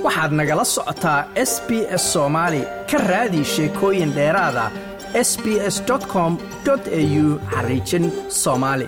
waxaad nagala socotaa SBS Soomaali ka raadi sheekooyin dheeraada sbs.com.au/Somali.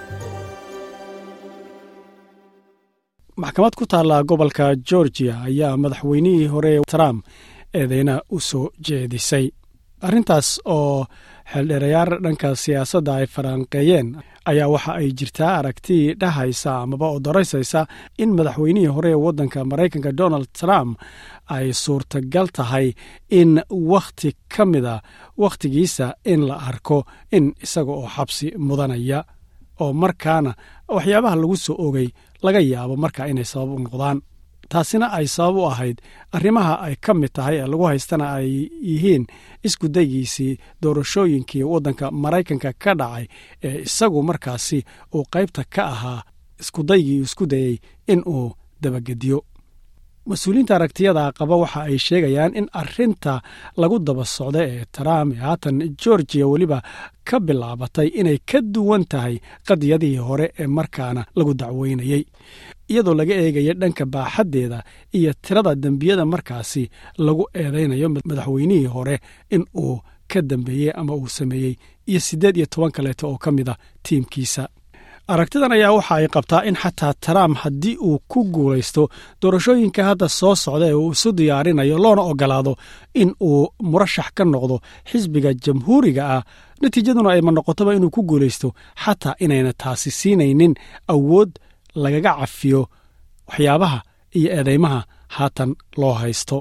maxkamad ku taalla gobolka Georgia ayaa madaxweynihii hore Trump eedeyna u soo jeedisay arrintaas oo xildhibaanyaal dhanka siyaasadda ay falanqeeyeen ayaa waxa ay jirtaa aragti dhahaysa amaba oo doraysaysa in madaxweynihii hore ee waddanka Mareykanka Donald Trump ay suurtagal tahay in wakhti ka mida wakhtigiisa in la arko in isaga oo xabsi mudanaya oo markaana waxyaabaha lagu soo ogay laga yaabo markaa inay sabab u noqdaan taasina ay sabab u ahayd arrimaha ay ka mid tahay ee lagu haystana ay yihiin isku daygiisii doorashooyinkii waddanka Mareykanka ka dhacay ee isagu markaasi uu qaybta ka ahaa isku dayay in uu dabagediyo mas-uuliyiinta aragtiyada qaba waxa ay sheegayaan in arrinta lagu daba socda ee Trump haatan Georgia weliba ka bilaabatay inay ka duwan tahay qadiyadihii hore ee markaana lagu dacweynayay iyadoo laga eegayo dhanka baaxaddeeda iyo tirada dembiyada markaasi lagu eedeynayo madaxweynihii hore in uu ka dambeeyey ama uu sameeyey iyo 18 kaleeto oo ka mida tiimkiisa aragtidan ayaa waxa ay qabtaa in xataa Trump haddii uu ku guulaysto doorashooyinka hadda soo socda ee uu isu diyaarinayo loona ogolaado in uu murashax ka noqdo xisbiga jamhuuriga ah natiijaduna ay ma noqotoba inuu ku guulaysto xataa inayna taasi siinaynin awood lagaga cafiyo waxyaabaha iyo eedeymaha haatan loo haysto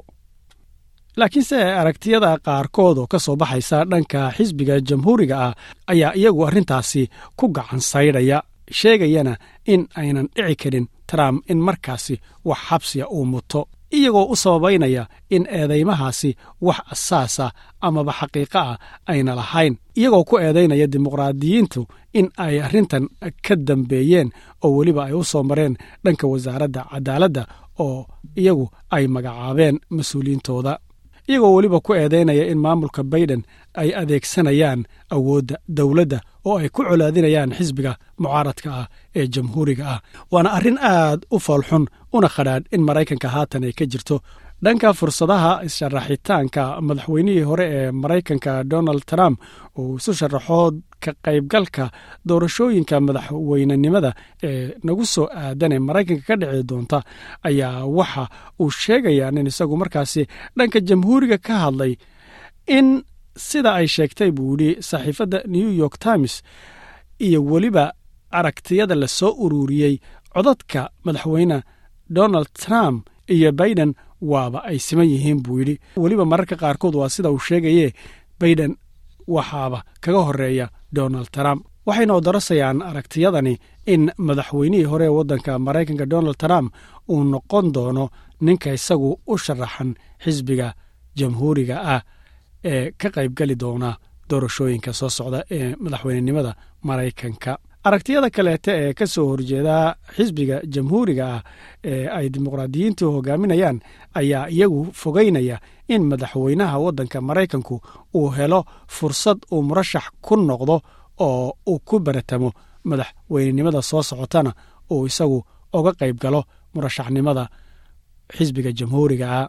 laakiinse aragtiyada qaarkood oo ka soo baxaysa dhanka xisbiga jamhuuriga ah ayaa iyagu arrintaasi ku gacan saydhaya sheegayana in aynan dhici karin Trump in markaasi wax xabsiya uu muto iyagoo u sababaynaya in eedeymahaasi wax asaasa amaba xaqiiqo ah ayna lahayn iyagoo ku eedeynaya dimuqraadiyiintu in ay arrintan ka dambeeyeen oo weliba ay u soo mareen dhanka wasaaradda cadaaladda oo iyagu ay magacaabeen mas-uuliyiintooda iyagoo weliba ku eedeynaya in maamulka Biden ay adeegsanayaan awoodda dawladda oo ay ku colaadinayaan xisbiga mucaaradka ah ee jamhuuriga ah waana arrin aad u falxun una khadhaadh in Mareykanka haatan ay ka jirto dhanka fursadaha issharaxitaanka madaxweynihii hore ee Mareykanka Donald Trump oo isu sharaxo ka qaybgalka doorashooyinka madaxweynenimada ee nagu soo aadan ee Mareykanka ka dhici doonta ayaa waxa uu sheegayaa in isagu markaasi dhanka jamhuuriga ka hadlay in sida ay sheegtay buu yidhi saxiifadda New York Times iyo weliba aragtiyada la soo ururiyey codadka madaxweyne Donald Trump iyo Biden waaba ay siman yihiin buu yidhi weliba mararka qaarkood waa sida uu sheegaye Biden waxaaba kaga horeeya Donald Trump waxayna darasayaan aragtiyadani in madaxweynihii hore ee waddanka Mareykanka Donald Trump uu noqon doono ninka isagu u sharaxan xisbiga jamhuuriga ah ee ka qaybgali doona doorashooyinka soo socda ee madaxweynenimada Mareykanka aragtiyada kaleete ee ka soo horjeeda xisbiga jamhuuriga ah ee ay dimuqraadiyiintu hogaaminayaan ayaa iyagu fogeynaya in madaxweynaha waddanka Mareykanku uu helo fursad uu murashax ku noqdo oo uu ku baratamo madaxweynenimada soo socotana uu isagu uga qayb galo murashaxnimada xisbiga jamhuuriga ah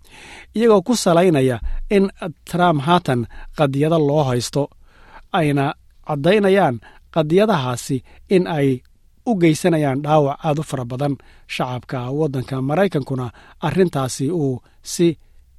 iyagoo ku salaynaya in Trump haatan qadiyada loo haysto ayna caddaynayaan qadiyadahaasi in ay u geysanayaan dhaawac aad u fara badan shacabka waddanka Mareykankuna arrintaasi uu si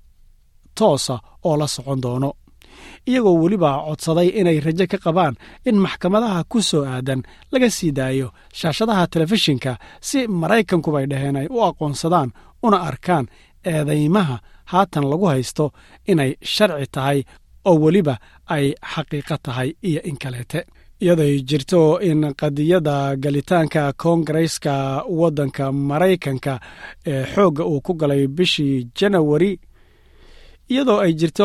toosa oo la socon doono iyagoo weliba codsaday inay rajo ka qabaan in maxkamadaha ku soo aadan laga sii daayo shaashadaha telefishinka si Mareykanku bay dhaheen ay u aqoonsadaan una arkaan eedeymaha haatan lagu haysto inay sharci tahay oo weliba ay xaqiiqo tahay iyo in kaleete iyadoo jirto in qadiyada galitaanka Koongareeska waddanka Mareykanka ee xoogga uu ku galay bishii January iyadoo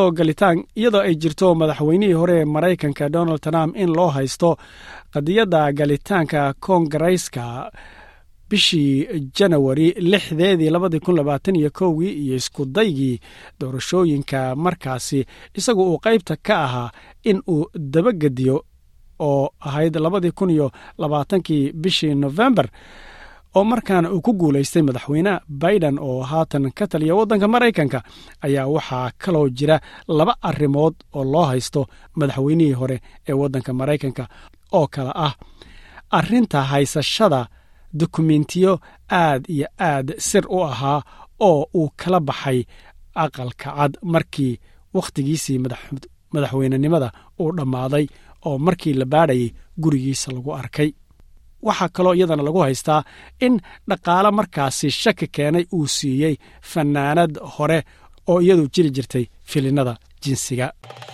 ay jirto madaxweynihii hore ee Mareykanka Donald Trump in loo haysto qadiyada galitaanka Koongareeska bishii January 6 2021 iyo isku daygii doorashooyinka markaasi isagu uu qaybta ka ahaa in uu dabagediyo oo ahayd 2020 bishii November oo markaana uu ku guulaystay madaxweyne Biden oo haatan ka taliya waddanka Maraykanka ayaa waxaa kaloo jira 2 arrimood oo loo haysto madaxweynihii hore ee waddanka Maraykanka oo kala ah arrinta haysashada dokumentiyo aad iyo aad sir u ahaa oo uu kala baxay aqalka cad markii wakhtigiisii madaxweynenimada uu dhammaaday oo markii la baadhayay gurigiisa lagu arkay. waxaa kaloo iyadana lagu haystaa in dhaqaale markaasi shaki keenay uu siiyey fanaanad hore oo iyadu jiri jirtay filinada jinsiga.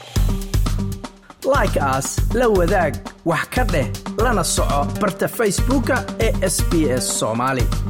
like as la wadaag wax ka dheh lana soco barta Facebooka ee SBS Somali.